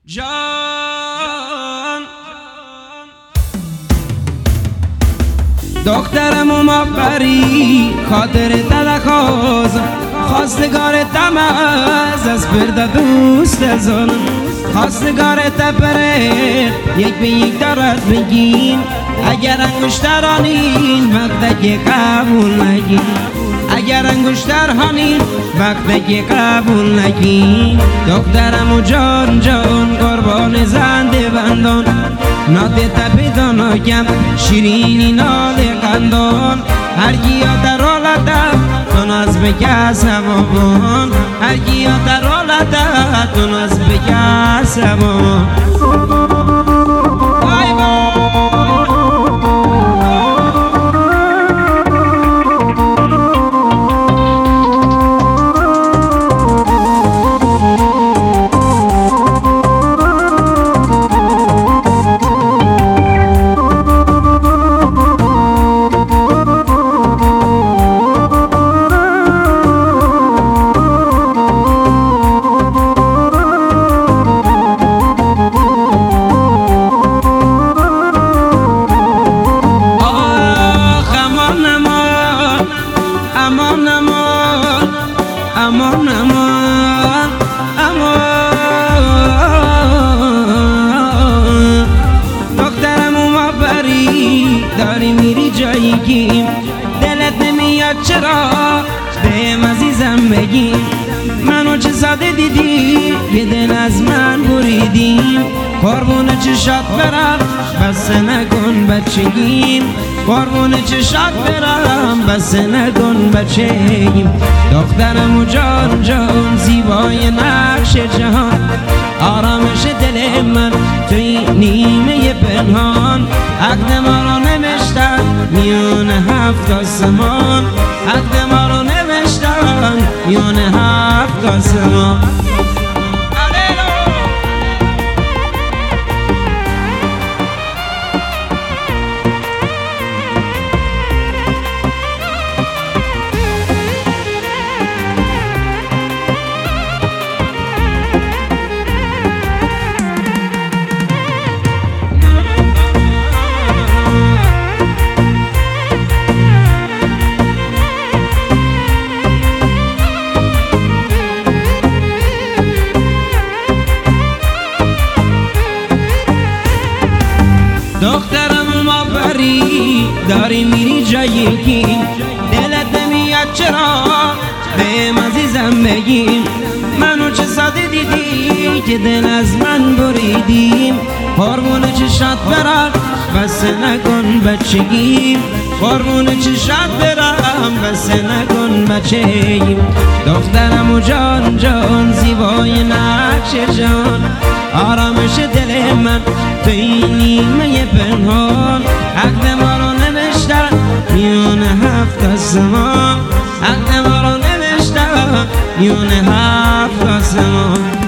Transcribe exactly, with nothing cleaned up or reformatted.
جان دخترم و ما بری خاطر تلخاز خواستگار تمز از برده دوست زن خواستگار تپره یک به یک دارد بگیم اگر انگشتر هانین وقت که قبول نگیم اگر انگشتر هانین وقت که قبول نگیم دخترم و جان جان قربان زنده بندان ناده تپیدان آگم شیرینی ناله قندان هر گیا در حالت تو ناز بگه سبابان هر گیا در حالت تو ناز بگه سبابان امان امان امان امان امان دخترم اوما بری داری میری جایی گیم دلت نمیاد چرا بهم عزیزم بگیم منو چه ساده دیدی یه دل از من بریدیم قربون چشات برم بس نکن بچگیم قربون چشات برم بس نکن بچگیم دخترم و جان جان زیبای نقش جهان آرامش دل من توی نیمه پنهان عقد ما رو نوشتن میون هفت آسمان عقد ما رو نوشتن میون هفت آسمان دخترم ما بری داری میری جایی گیم دلت نمیاد چرا بهم عزیزم بگیم منو چه ساده دیدی که دل از من بریدیم قربون چشات برم بس نکن بچگیم قربون چشات برم بس نکن بچگیم دخترم و جان جان زیبای نقش جان آرامش دل من توی نیمه پنهان عقد ما رو نوشتن میون هفت آسمان عقد ما رو نوشتن میون هفت آسمان